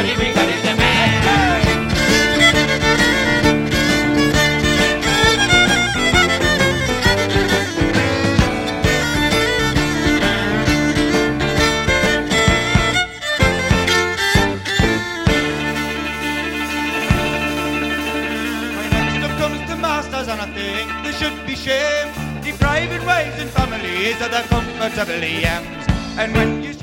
got it, the man. And I think there should be shame depriving wives and families of their comfortable yams. And when you